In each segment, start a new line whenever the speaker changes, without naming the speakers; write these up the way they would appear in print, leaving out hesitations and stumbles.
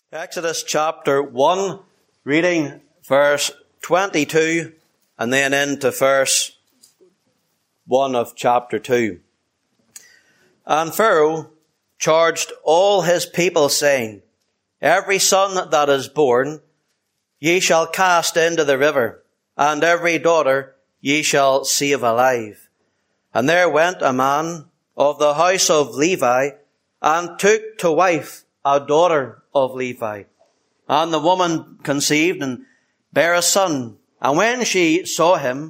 Exodus chapter 1, reading verse 22 and then into verse 1 of chapter 2. And Pharaoh charged all his people, saying, Every son that is born ye shall cast into the river, and every daughter ye shall save alive. And there went a man of the house of Levi, and took to wife a daughter of Levi. And the woman conceived and bare a son. And when she saw him,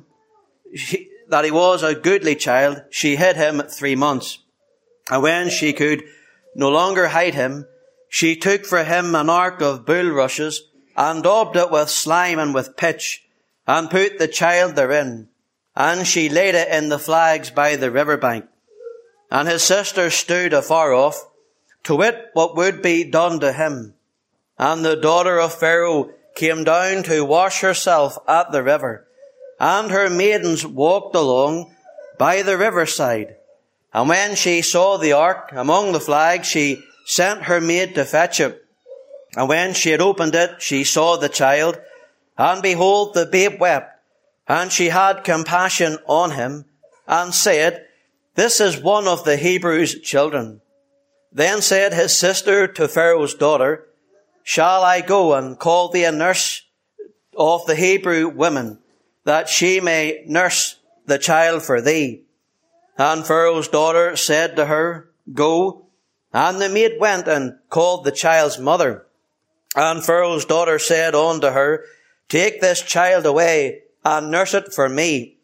that he was a goodly child, she hid him 3 months. And when she could no longer hide him, she took for him an ark of bulrushes, and daubed it with slime and with pitch, and put the child therein. And she laid it in the flags by the river bank. And his sister stood afar off, to wit what would be done to him. And the daughter of Pharaoh came down to wash herself at the river, and her maidens walked along by the riverside. And when she saw the ark among the flags, she sent her maid to fetch it. And when she had opened it, she saw the child, and behold, the babe wept. And she had compassion on him, and said, This is one of the Hebrews' children. Then said his sister to Pharaoh's daughter, Shall I go and call thee a nurse of the Hebrew women, that she may nurse the child for thee? And Pharaoh's daughter said to her, Go. And the maid went and called the child's mother. And Pharaoh's daughter said unto her, Take this child away, and nurse it for me,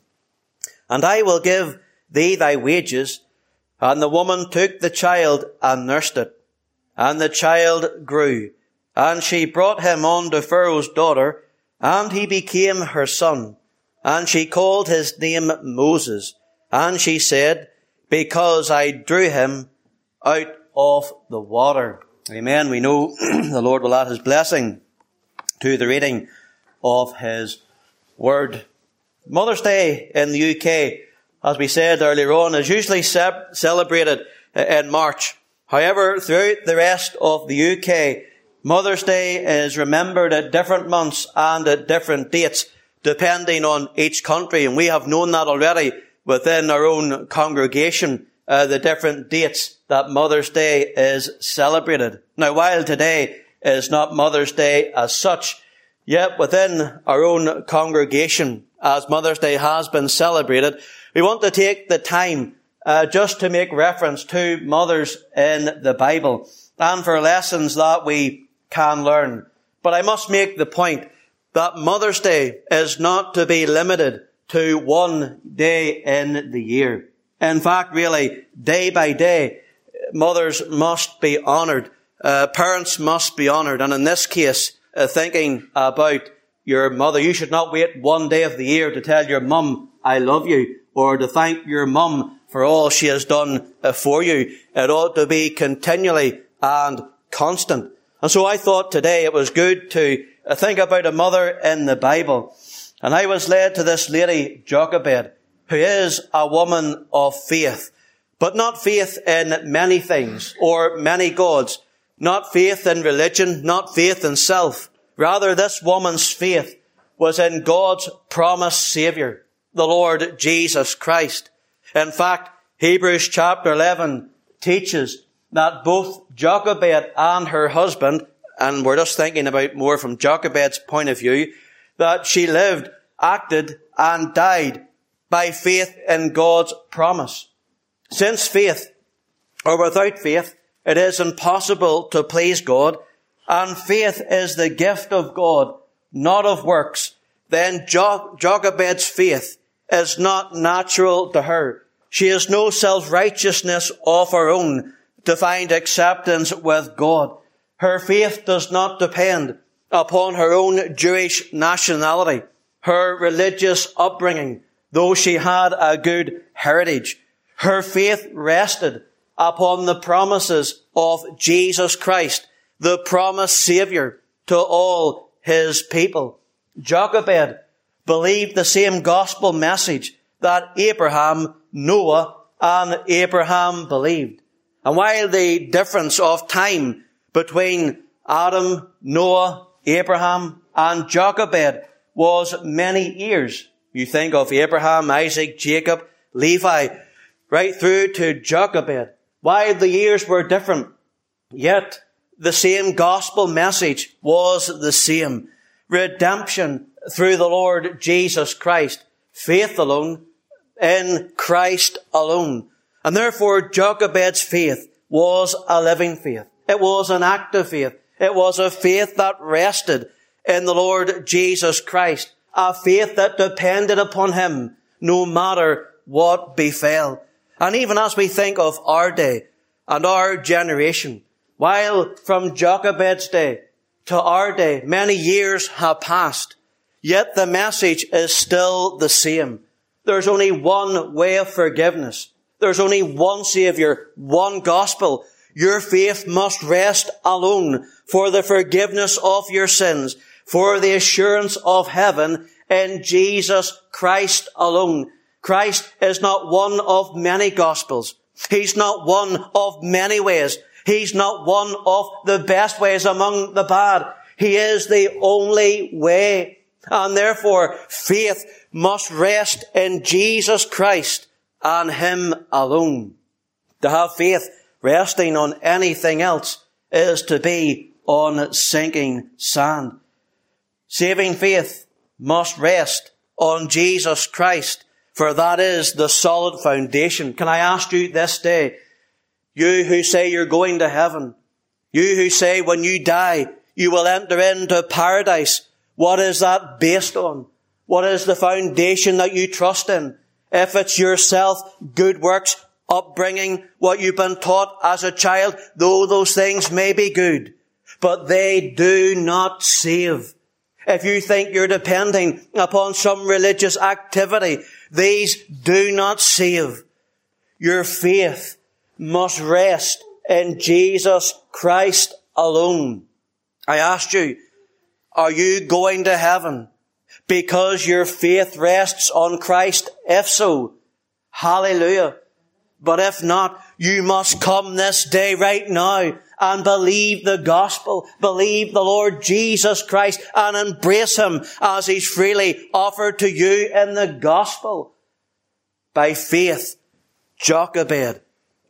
and I will give thee thy wages. And the woman took the child and nursed it. And the child grew, and she brought him unto Pharaoh's daughter, and he became her son. And she called his name Moses. And she said, Because I drew him out of the water. Amen. We know the Lord will add his blessing to the reading of his word. Mother's Day in the UK, as we said earlier on, is usually celebrated in March. However, throughout the rest of the UK, Mother's Day is remembered at different months and at different dates, depending on each country. And we have known that already within our own congregation, the different dates that Mother's Day is celebrated. Now, while today is not Mother's Day as such, yet within our own congregation, as Mother's Day has been celebrated, we want to take the time just to make reference to mothers in the Bible and for lessons that we can learn. But I must make the point that Mother's Day is not to be limited to one day in the year. In fact, really, day by day, mothers must be honoured. Parents must be honoured. And in this case, thinking about your mother, you should not wait one day of the year to tell your mum, I love you, or to thank your mum for all she has done for you. It ought to be continually and constant. And so I thought today it was good to think about a mother in the Bible. And I was led to this lady, Jochebed, who is a woman of faith. But not faith in many things or many gods. Not faith in religion, not faith in self. Rather, this woman's faith was in God's promised Saviour, the Lord Jesus Christ. In fact, Hebrews chapter 11 teaches that both Jochebed and her husband, and we're just thinking about more from Jochebed's point of view, that she lived, acted, and died by faith in God's promise. Since faith, or without faith, it is impossible to please God, and faith is the gift of God, not of works, then Jochebed's faith is not natural to her. She has no self-righteousness of her own to find acceptance with God. Her faith does not depend upon her own Jewish nationality, her religious upbringing, though she had a good heritage. Her faith rested upon the promises of Jesus Christ, the promised Saviour to all his people. Jochebed believed the same gospel message that Abraham, Noah, and Abraham believed. And while the difference of time between Adam, Noah, Abraham, and Jochebed was many years. You think of Abraham, Isaac, Jacob, Levi, right through to Jochebed. While the years were different, yet the same gospel message was the same. Redemption through the Lord Jesus Christ. Faith alone, in Christ alone. And therefore Jochebed's faith was a living faith. It was an active faith. It was a faith that rested in the Lord Jesus Christ. A faith that depended upon Him no matter what befell. And even as we think of our day and our generation, while from Jochebed's day to our day many years have passed, yet the message is still the same. There's only one way of forgiveness. There's only one Saviour, one gospel. Your faith must rest alone for the forgiveness of your sins, for the assurance of heaven in Jesus Christ alone. Christ is not one of many gospels. He's not one of many ways. He's not one of the best ways among the bad. He is the only way. And therefore, faith must rest in Jesus Christ and Him alone. To have faith resting on anything else is to be on sinking sand. Saving faith must rest on Jesus Christ, for that is the solid foundation. Can I ask you this day, you who say you're going to heaven, you who say when you die you will enter into paradise, what is that based on? What is the foundation that you trust in? If it's yourself, good works, upbringing, what you've been taught as a child, though those things may be good, but they do not save. If you think you're depending upon some religious activity, these do not save. Your faith must rest in Jesus Christ alone. I asked you, are you going to heaven because your faith rests on Christ? If so, hallelujah. But if not, you must come this day right now and believe the gospel, believe the Lord Jesus Christ and embrace Him as He's freely offered to you in the gospel. By faith, Jochebed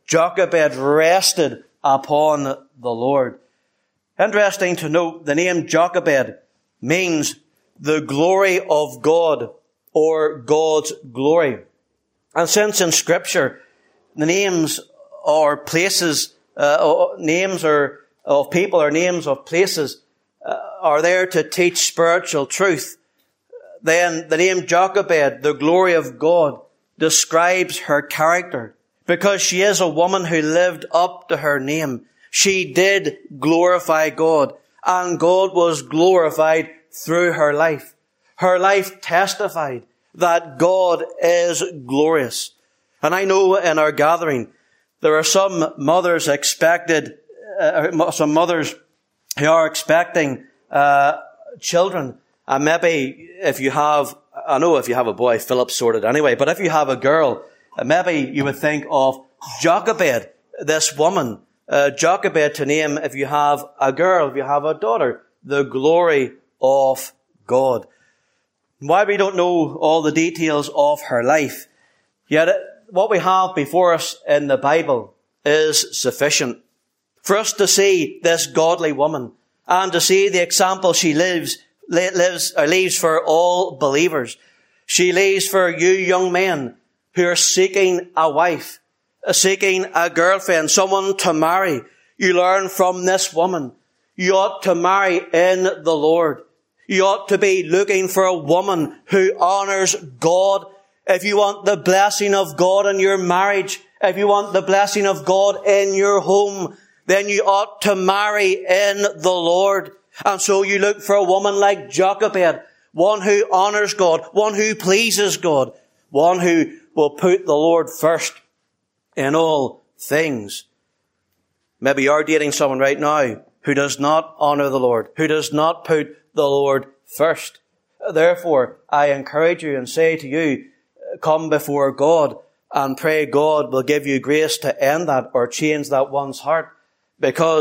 rested upon the Lord. Interesting to note, the name Jochebed means the glory of God or God's glory. And since in Scripture, the names or places, names of people or names of places are there to teach spiritual truth, then the name Jochebed, the glory of God, describes her character because she is a woman who lived up to her name. She did glorify God, and God was glorified through her life. Her life testified that God is glorious. And I know in our gathering, there are some mothers who are expecting children. And maybe if you have a boy, Philip's sorted anyway, but if you have a girl, maybe you would think of Jochebed, this woman, Jochebed to name if you have a girl, if you have a daughter, the glory of God. Why we don't know all the details of her life, yet what we have before us in the Bible is sufficient for us to see this godly woman and to see the example she leaves for all believers. She leaves for you young men who are seeking a wife, seeking a girlfriend, someone to marry. You learn from this woman. You ought to marry in the Lord. You ought to be looking for a woman who honors God. If you want the blessing of God in your marriage, if you want the blessing of God in your home, then you ought to marry in the Lord. And so you look for a woman like Jochebed, one who honors God, one who pleases God, one who will put the Lord first in all things. Maybe you're dating someone right now who does not honor the Lord, who does not put the Lord first. Therefore, I encourage you and say to you, come before God and pray God will give you grace to end that or change that one's heart. Because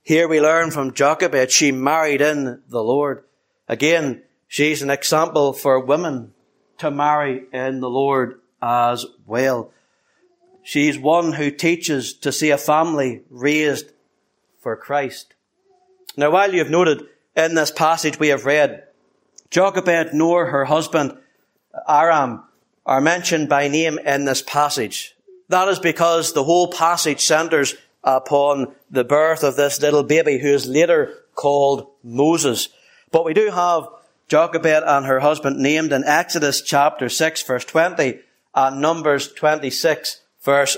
Here we learn from Jochebed, she married in the Lord. Again, she's an example for women to marry in the Lord as well. She's one who teaches to see a family raised for Christ. Now, while you've noted in this passage we have read, Jochebed nor her husband Aram are mentioned by name in this passage. That is because the whole passage centers upon the birth of this little baby who is later called Moses. But we do have Jochebed and her husband named in Exodus chapter 6 verse 20 and Numbers 26 verse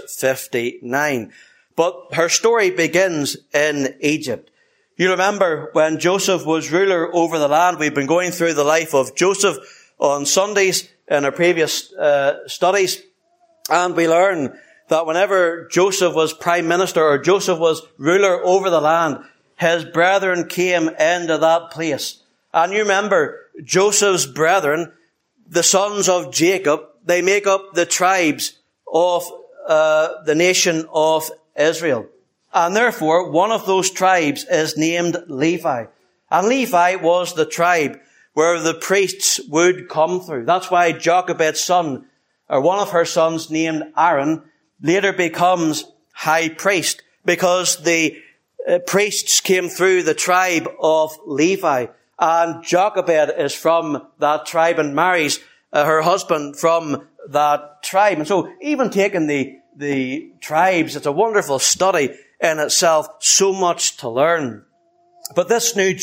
59. But her story begins in Egypt. You remember when Joseph was ruler over the land. We've been going through the life of Joseph on Sundays in our previous studies. And we learn that whenever Joseph was prime minister or Joseph was ruler over the land, his brethren came into that place. And you remember Joseph's brethren, the sons of Jacob, they make up the tribes of the nation of Israel. And therefore, one of those tribes is named Levi. And Levi was the tribe where the priests would come through. That's why Jochebed's son, or one of her sons named Aaron, later becomes high priest, because the priests came through the tribe of Levi. And Jochebed is from that tribe and marries her husband from that tribe. And so even taking the tribes, it's a wonderful study in itself, so much to learn. But this new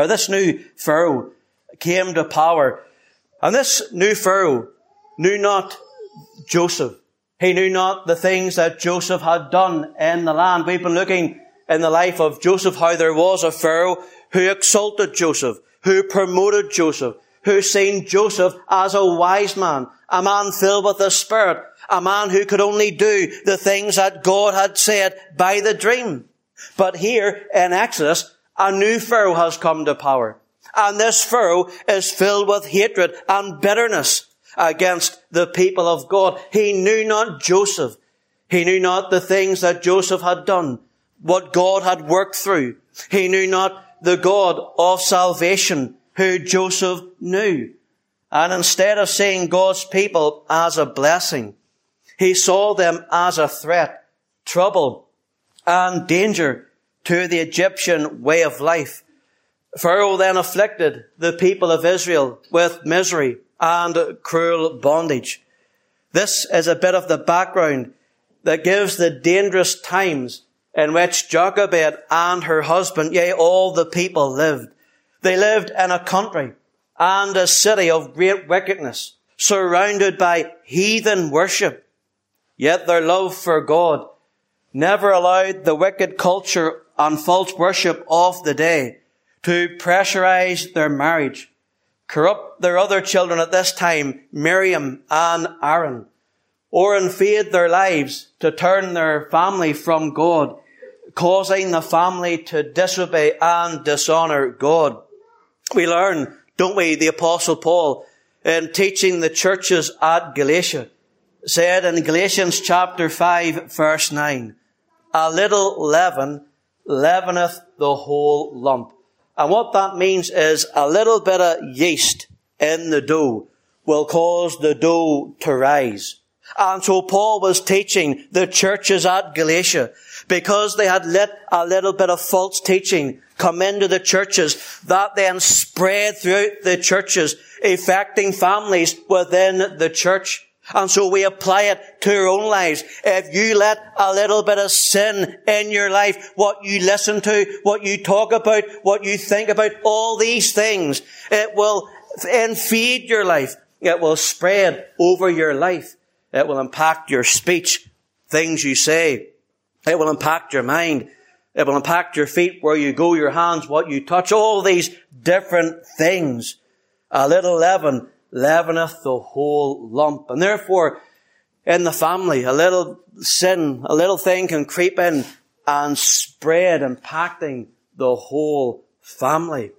Pharaoh came to power. And this new Pharaoh knew not Joseph. He knew not the things that Joseph had done in the land. We've been looking in the life of Joseph how there was a Pharaoh who exalted Joseph, who promoted Joseph, who seen Joseph as a wise man, a man filled with the Spirit, a man who could only do the things that God had said by the dream. But here in Exodus, a new Pharaoh has come to power. And this Pharaoh is filled with hatred and bitterness against the people of God. He knew not Joseph. He knew not the things that Joseph had done, what God had worked through. He knew not the God of salvation who Joseph knew. And instead of seeing God's people as a blessing, he saw them as a threat, trouble, and danger to the Egyptian way of life. Pharaoh then afflicted the people of Israel with misery and cruel bondage. This is a bit of the background that gives the dangerous times in which Jochebed and her husband, yea, all the people lived. They lived in a country and a city of great wickedness, surrounded by heathen worship. Yet their love for God never allowed the wicked culture and false worship of the day to pressurize their marriage, corrupt their other children at this time, Miriam and Aaron, or invade their lives to turn their family from God, causing the family to disobey and dishonor God. We learn, don't we, the Apostle Paul, in teaching the churches at Galatia, said in Galatians chapter 5 verse 9, a little leaven leaveneth the whole lump. And what that means is a little bit of yeast in the dough will cause the dough to rise. And so Paul was teaching the churches at Galatia, because they had let a little bit of false teaching come into the churches, that then spread throughout the churches, affecting families within the church. And so we apply it to our own lives. If you let a little bit of sin in your life, what you listen to, what you talk about, what you think about, all these things, it will invade your life. It will spread over your life. It will impact your speech, things you say. It will impact your mind. It will impact your feet, where you go, your hands, what you touch, all these different things. A little leaven leaveneth the whole lump. And therefore, in the family, a little sin, a little thing can creep in and spread, impacting the whole family.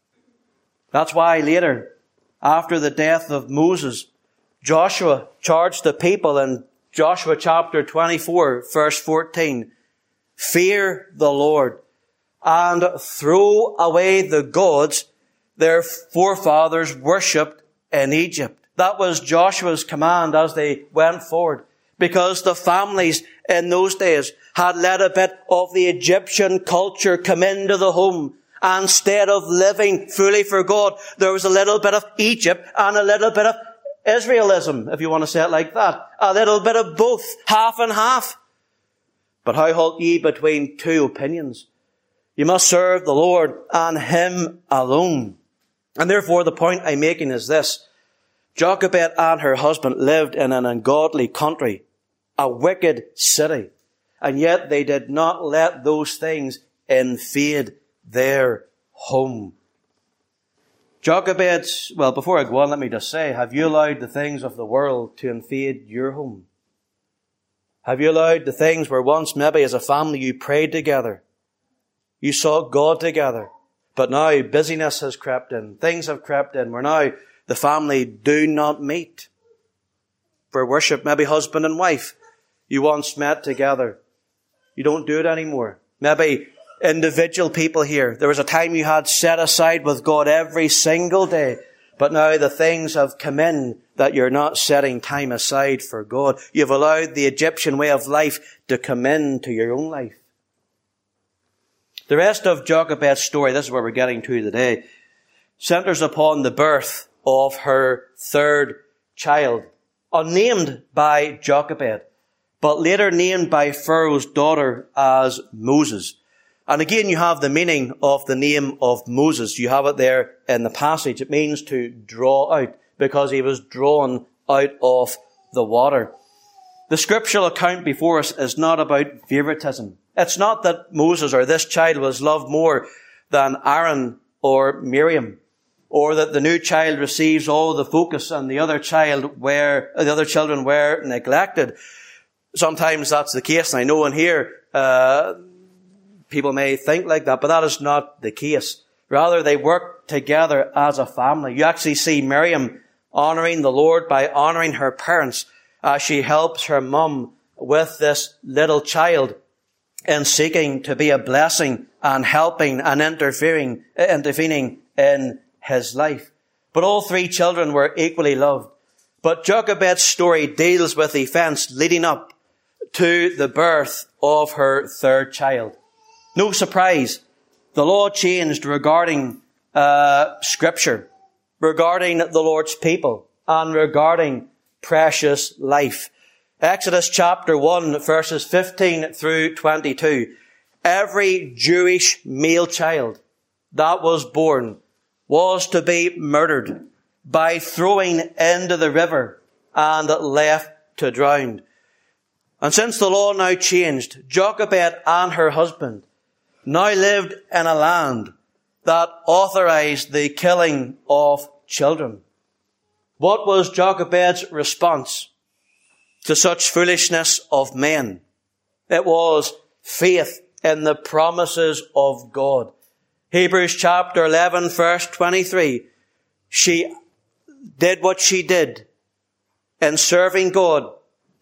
That's why later, after the death of Moses, Joshua charged the people in Joshua chapter 24, verse 14, fear the Lord and throw away the gods their forefathers worshipped in Egypt. That was Joshua's command as they went forward, because the families in those days had let a bit of the Egyptian culture come into the home. And instead of living fully for God, there was a little bit of Egypt and a little bit of Israelism, if you want to say it like that. A little bit of both, half and half. But how halt ye between two opinions? You must serve the Lord and Him alone. And therefore the point I'm making is this. Jochebed and her husband lived in an ungodly country, a wicked city, and yet they did not let those things invade their home. Jochebed's, well, before I go on, let me just say, have you allowed the things of the world to invade your home? Have you allowed the things where once maybe as a family you prayed together, you sought God together, but now busyness has crept in, things have crept in, where now the family do not meet for worship, maybe husband and wife. You once met together. You don't do it anymore. Maybe individual people here, there was a time you had set aside with God every single day, but now the things have come in that you're not setting time aside for God. You've allowed the Egyptian way of life to come into your own life. The rest of Jochebed's story, this is where we're getting to today, centers upon the birth of her third child, unnamed by Jochebed, but later named by Pharaoh's daughter as Moses. And again, you have the meaning of the name of Moses. You have it there in the passage. It means to draw out, because he was drawn out of the water. The scriptural account before us is not about favoritism. It's not that Moses or this child was loved more than Aaron or Miriam, or that the new child receives all the focus and the other children were neglected. Sometimes that's the case, and I know in here people may think like that, but that is not the case. Rather, they work together as a family. You actually see Miriam honouring the Lord by honouring her parents as she helps her mum with this little child in seeking to be a blessing and helping and intervening in his life. But all three children were equally loved. But Jochebed's story deals with events leading up to the birth of her third child. No surprise, the law changed regarding Scripture, regarding the Lord's people, and regarding precious life. Exodus chapter 1, verses 15 through 22. Every Jewish male child that was born was to be murdered by throwing into the river and left to drown. And since the law now changed, Jochebed and her husband now lived in a land that authorized the killing of children. What was Jochebed's response to such foolishness of men? It was faith in the promises of God. Hebrews chapter 11, verse 23. She did what she did in serving God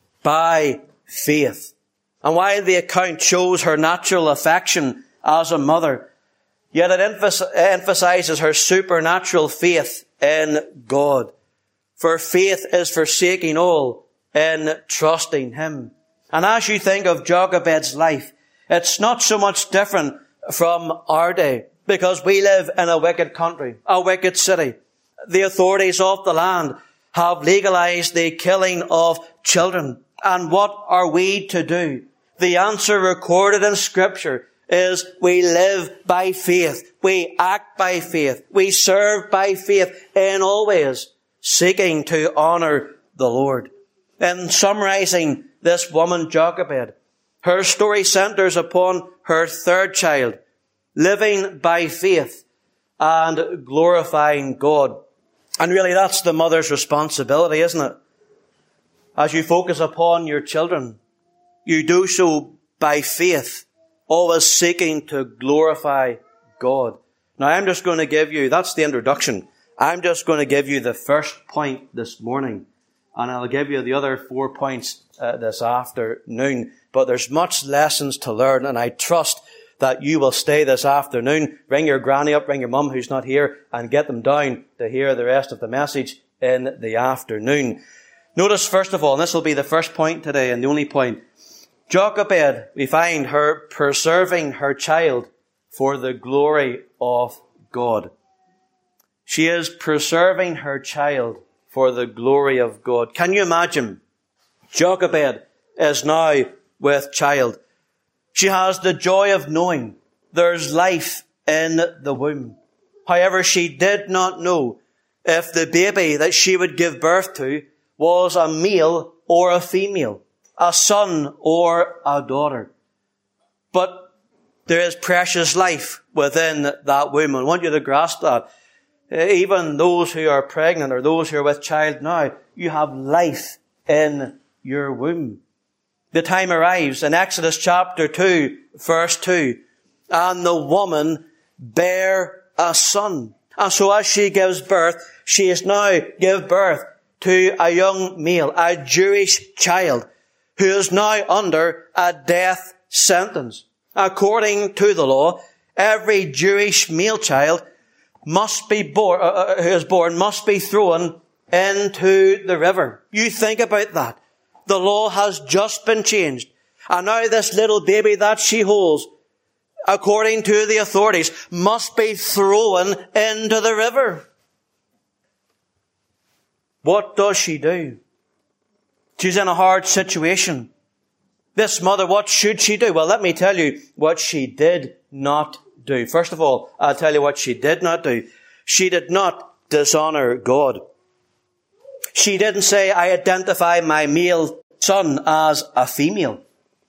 by faith. And while the account shows her natural affection as a mother, yet it emphasizes her supernatural faith in God. For faith is forsaking all in trusting Him. And as you think of Jochebed's life, it's not so much different from our day, because we live in a wicked country, a wicked city. The authorities of the land have legalized the killing of children. And what are we to do? The answer recorded in Scripture is we live by faith. We act by faith. We serve by faith in all ways, seeking to honour the Lord. In summarising this woman, Jochebed, her story centres upon her third child, living by faith and glorifying God. And really that's the mother's responsibility, isn't it? As you focus upon your children, you do so by faith, always seeking to glorify God. Now I'm just going to give you, that's the introduction. I'm just going to give you the first point this morning, and I'll give you the other 4 points this afternoon. But there's much lessons to learn, and I trust that you will stay this afternoon. Bring your granny up, bring your mum who's not here, and get them down to hear the rest of the message in the afternoon. Notice, first of all, and this will be the first point today and the only point, Jochebed, we find her preserving her child for the glory of God. She is preserving her child for the glory of God. Can you imagine? Jochebed is now with child. She has the joy of knowing there's life in the womb. However, she did not know if the baby that she would give birth to was a male or a female, a son or a daughter. But there is precious life within that womb. I want you to grasp that. Even those who are pregnant or those who are with child now, you have life in your womb. The time arrives in Exodus chapter 2, verse 2. And the woman bare a son. And so as she gives birth, she is now give birth to a young male, a Jewish child, who is now under a death sentence. According to the law, every Jewish male child must be born, who is born must be thrown into the river. You think about that. The law has just been changed. And now this little baby that she holds, according to the authorities, must be thrown into the river. What does she do? She's in a hard situation. This mother, what should she do? Well, let me tell you what she did not do. First of all, I'll tell you what she did not do. She did not dishonor God. She didn't say, I identify my male son as a female.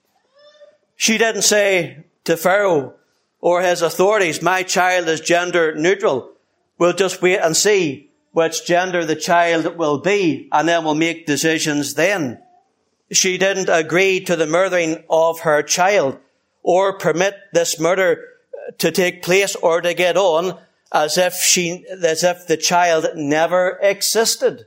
She didn't say to Pharaoh or his authorities, my child is gender neutral. We'll just wait and see which gender the child will be, and then we'll make decisions then. She didn't agree to the murdering of her child or permit this murder to take place or to get on as if the child never existed.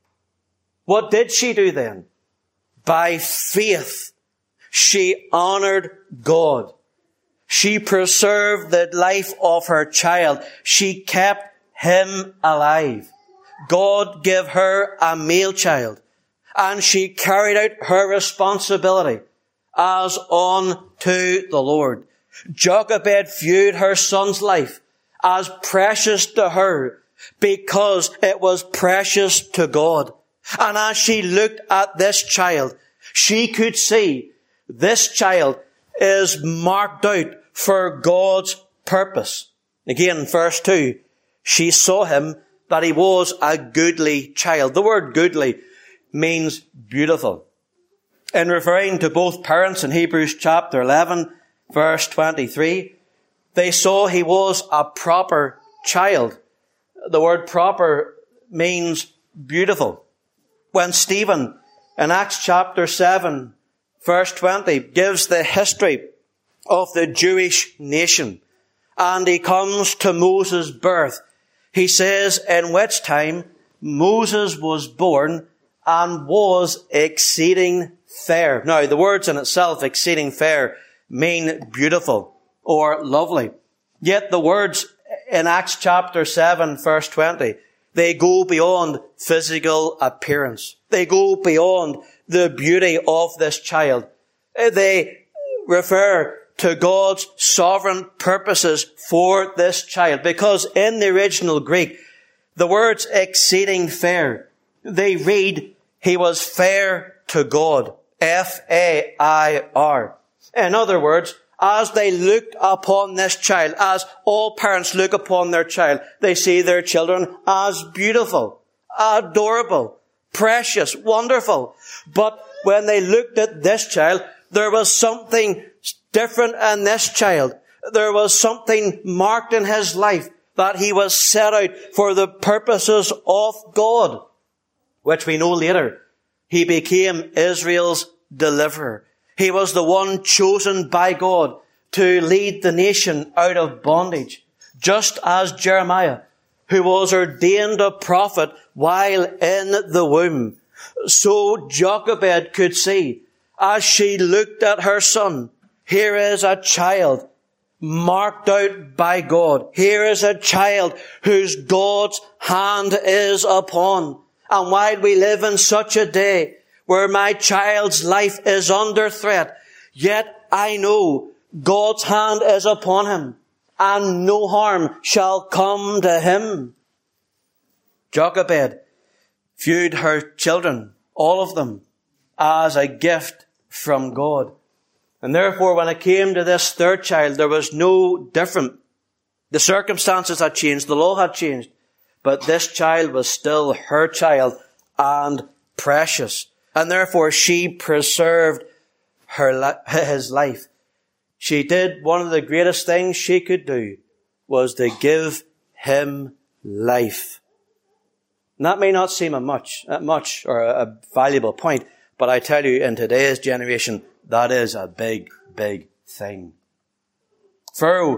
What did she do then? By faith, she honored God. She preserved the life of her child. She kept him alive. God gave her a male child, and she carried out her responsibility as unto the Lord. Jochebed viewed her son's life as precious to her because it was precious to God. And as she looked at this child, she could see this child is marked out for God's purpose. Again, verse 2, she saw him that he was a goodly child. The word goodly means beautiful. In referring to both parents in Hebrews chapter 11, verse 23, they saw he was a proper child. The word proper means beautiful. When Stephen in Acts chapter 7, verse 20, gives the history of the Jewish nation, and he comes to Moses' birth, he says, in which time Moses was born and was exceeding fair. Now, the words in itself, exceeding fair, mean beautiful or lovely. Yet the words in Acts chapter 7, verse 20, they go beyond physical appearance. They go beyond the beauty of this child. They refer to God's sovereign purposes for this child. Because in the original Greek, the words exceeding fair, they read, he was fair to God. F-A-I-R. In other words, as they looked upon this child, as all parents look upon their child, they see their children as beautiful, adorable, precious, wonderful. But when they looked at this child, there was something different in this child. There was something marked in his life that he was set out for the purposes of God, which we know later. He became Israel's deliverer. He was the one chosen by God to lead the nation out of bondage, just as Jeremiah, who was ordained a prophet while in the womb. So Jochebed could see, as she looked at her son, here is a child marked out by God. Here is a child whose God's hand is upon. And while we live in such a day where my child's life is under threat, yet I know God's hand is upon him, and no harm shall come to him. Jochebed viewed her children, all of them, as a gift from God. And therefore, when it came to this third child, there was no different. The circumstances had changed, the law had changed, but this child was still her child and precious. And therefore, she preserved his life. She did one of the greatest things she could do, was to give him life. And that may not seem a much or a valuable point, but I tell you, in today's generation, that is a big, big thing. Pharaoh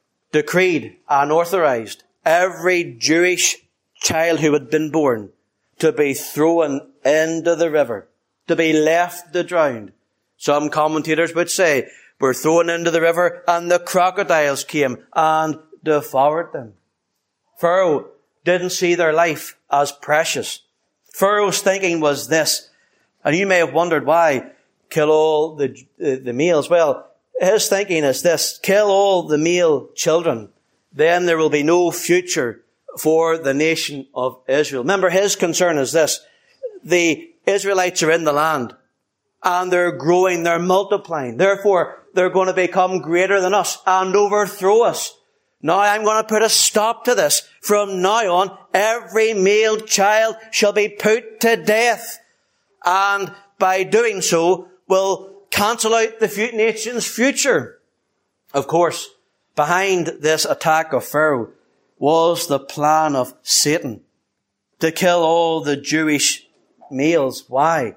decreed and authorized every Jewish child who had been born to be thrown into the river, to be left to drown. Some commentators would say, were thrown into the river and the crocodiles came and devoured them. Pharaoh didn't see their life as precious. Pharaoh's thinking was this, and you may have wondered why, kill all the males. Well, his thinking is this, kill all the male children, then there will be no future for the nation of Israel. Remember, his concern is this, the Israelites are in the land, and they're growing, they're multiplying. Therefore, they're going to become greater than us and overthrow us. Now I'm going to put a stop to this. From now on, every male child shall be put to death. And by doing so, will cancel out the nation's future. Of course, behind this attack of Pharaoh was the plan of Satan to kill all the Jewish males. Why?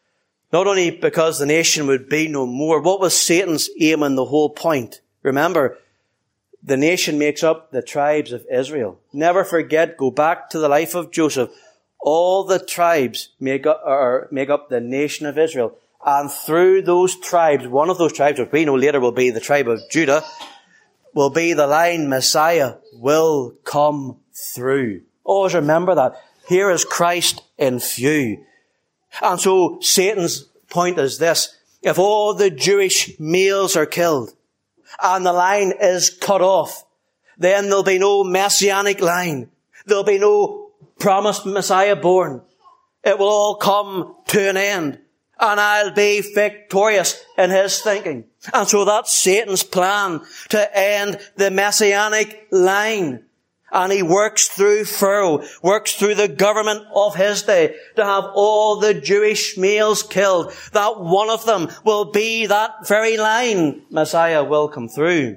Not only because the nation would be no more. What was Satan's aim and the whole point? Remember, the nation makes up the tribes of Israel. Never forget, go back to the life of Joseph. All the tribes make up the nation of Israel. And through those tribes, one of those tribes, which we know later will be the tribe of Judah, will be the line Messiah will come through. Always remember that. Here is Christ in view. And so Satan's point is this. If all the Jewish males are killed and the line is cut off, then there'll be no messianic line. There'll be no promised Messiah born. It will all come to an end. And I'll be victorious in his thinking. And so that's Satan's plan, to end the messianic line. And he works through Pharaoh, works through the government of his day to have all the Jewish males killed. That one of them will be that very line. Messiah will come through.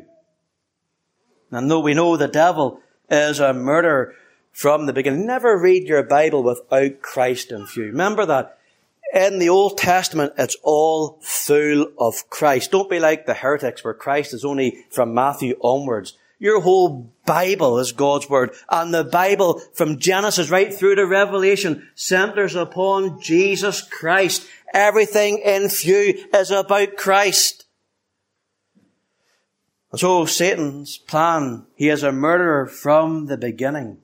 And though we know the devil is a murderer from the beginning, never read your Bible without Christ in view. Remember that. In the Old Testament, it's all full of Christ. Don't be like the heretics where Christ is only from Matthew onwards. Your whole Bible is God's Word. And the Bible, from Genesis right through to Revelation, centers upon Jesus Christ. Everything in view is about Christ. And so Satan's plan, he is a murderer from the beginning.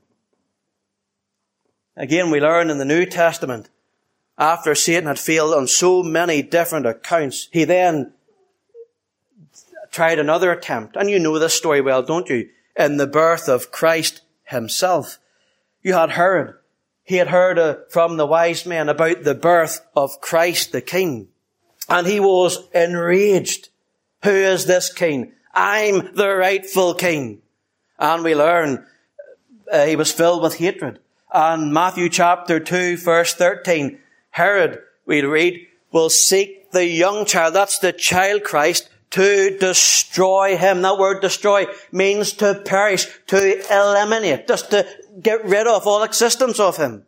Again, we learn in the New Testament, after Satan had failed on so many different accounts, he then tried another attempt. And you know this story well, don't you? In the birth of Christ himself. You had Herod. He had heard from the wise men about the birth of Christ the King. And he was enraged. Who is this king? I'm the rightful king. And we learn he was filled with hatred. And Matthew chapter 2 verse 13, Herod, we read, will seek the young child, that's the child Christ, to destroy him. That word destroy means to perish, to eliminate, just to get rid of all existence of him.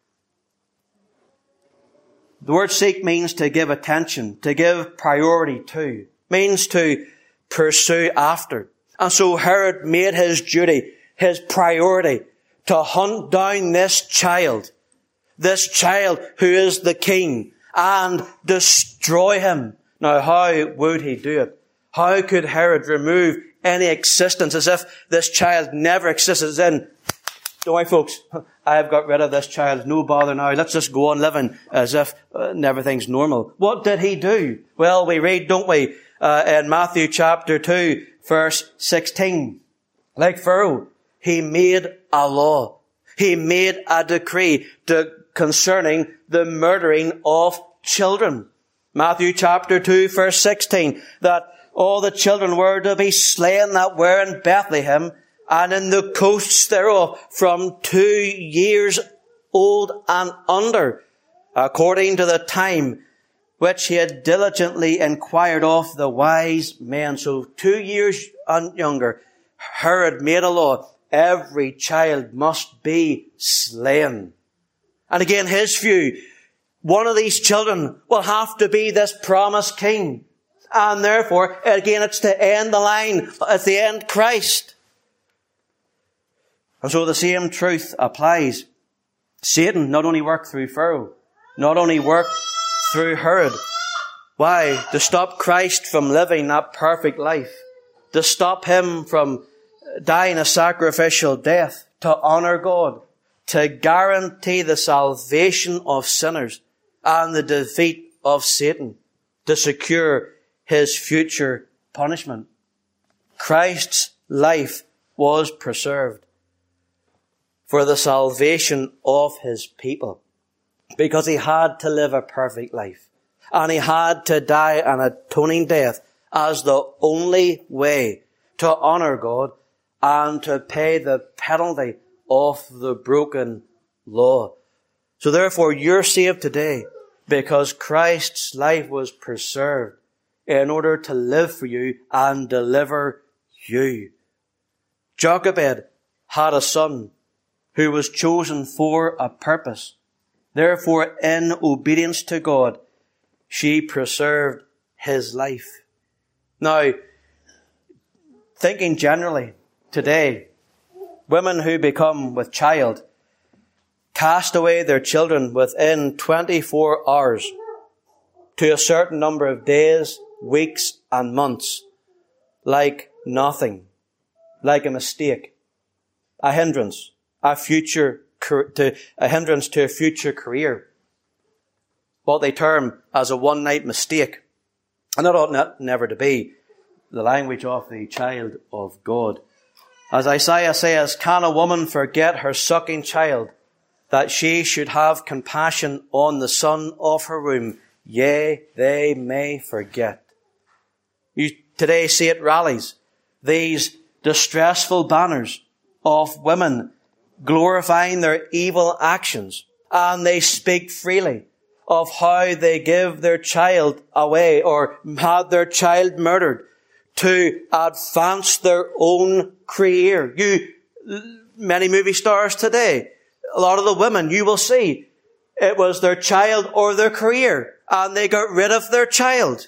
The word seek means to give attention, to give priority to, means to pursue after. And so Herod made his duty, his priority, to hunt down this child who is the king, and destroy him. Now, how would he do it? How could Herod remove any existence, as if this child never existed. As in, don't worry folks, I've got rid of this child, no bother now, let's just go on living as if everything's normal. What did he do? Well, we read, don't we, in Matthew chapter 2, verse 16. Like Pharaoh, he made a law. He made a decree concerning the murdering of children. Matthew chapter 2, verse 16, that all the children were to be slain that were in Bethlehem and in the coasts thereof from 2 years old and under, according to the time which he had diligently inquired of the wise men. So 2 years and younger, Herod made a law. Every child must be slain. And again, his view, one of these children will have to be this promised king. And therefore, again, it's to end the line. It's the end Christ. And so the same truth applies. Satan not only worked through Pharaoh, not only worked through Herod. Why? To stop Christ from living that perfect life. To stop him from dying a sacrificial death. To honor God. To guarantee the salvation of sinners and the defeat of Satan. To secure his future punishment. Christ's life was preserved for the salvation of his people, because he had to live a perfect life, and he had to die an atoning death as the only way to honor God and to pay the penalty of the broken law. So therefore, you're saved today because Christ's life was preserved in order to live for you and deliver you. Jochebed had a son who was chosen for a purpose. Therefore, in obedience to God, she preserved his life. Now, thinking generally, today, women who become with child cast away their children within 24 hours to a certain number of days, weeks, and months, like nothing, like a mistake, a hindrance, a hindrance to a future career. What they term as a one-night mistake. And that ought never to be the language of the child of God. As Isaiah says, can a woman forget her sucking child, that she should have compassion on the son of her womb? Yea, they may forget. You today see at rallies these distressful banners of women glorifying their evil actions, and they speak freely of how they give their child away or had their child murdered to advance their own career. Many movie stars today, a lot of the women you will see, it was their child or their career, and they got rid of their child.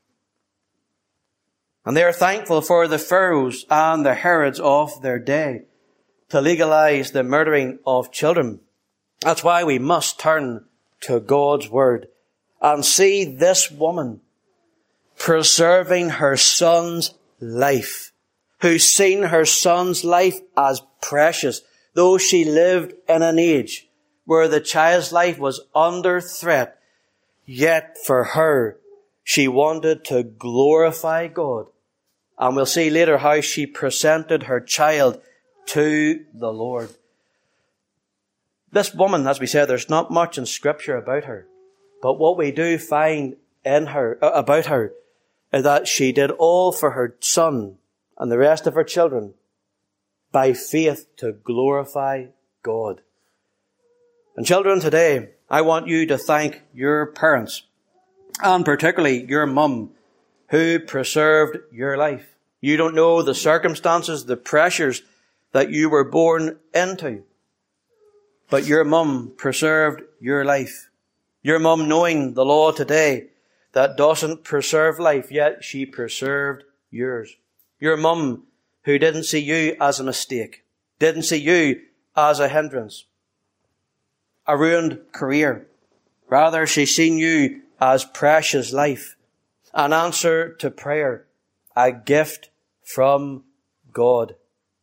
And they are thankful for the Pharaohs and the Herods of their day to legalize the murdering of children. That's why we must turn to God's Word and see this woman preserving her son's life, who's seen her son's life as precious, though she lived in an age where the child's life was under threat. Yet for her, she wanted to glorify God. And we'll see later how she presented her child to the Lord. This woman, as we said, there's not much in Scripture about her. But what we do find in her, about her, is that she did all for her son and the rest of her children by faith to glorify God. And children, today, I want you to thank your parents, and particularly your mum, who preserved your life. You don't know the circumstances, the pressures that you were born into. But your mum preserved your life. Your mum, knowing the law today that doesn't preserve life, yet she preserved yours. Your mum, who didn't see you as a mistake, didn't see you as a hindrance, a ruined career. Rather, she seen you as precious life, an answer to prayer, a gift from God.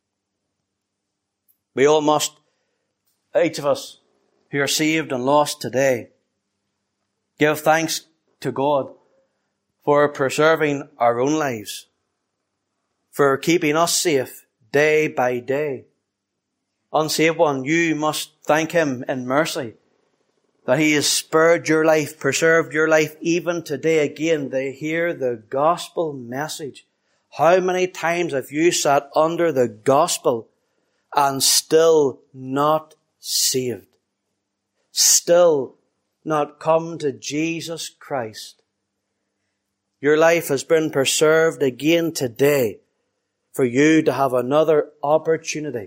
We all must, each of us who are saved and lost today, give thanks to God for preserving our own lives, for keeping us safe day by day. Unsaved one, you must thank Him in mercy that He has spared your life, preserved your life even today again. They hear the gospel message. How many times have you sat under the gospel and still not saved? Still not come to Jesus Christ? Your life has been preserved again today for you to have another opportunity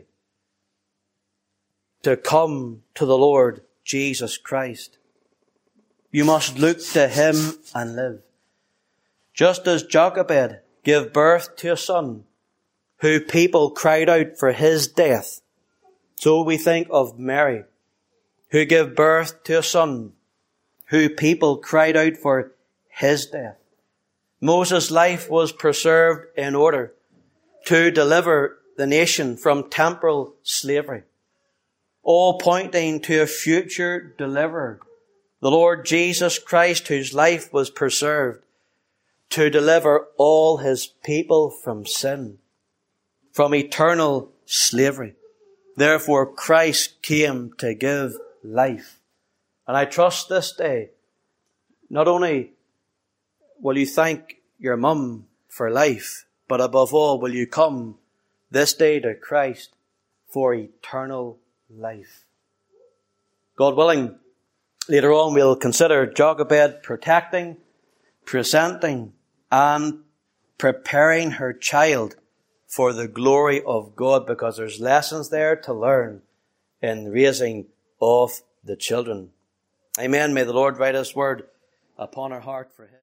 to come to the Lord Jesus Christ. You must look to Him and live. Just as Jochebed gave birth to a son who people cried out for his death, so we think of Mary, who gave birth to a son who people cried out for his death. Moses' life was preserved in order to deliver the nation from temporal slavery, all pointing to a future deliverer, the Lord Jesus Christ, whose life was preserved to deliver all His people from sin, from eternal slavery. Therefore, Christ came to give life. And I trust this day, not only will you thank your mum for life, but above all, will you come this day to Christ for eternal life. God willing, later on we'll consider Jochebed protecting, presenting, and preparing her child for the glory of God, because there's lessons there to learn in raising of the children. Amen. May the Lord write His word upon our heart for Him.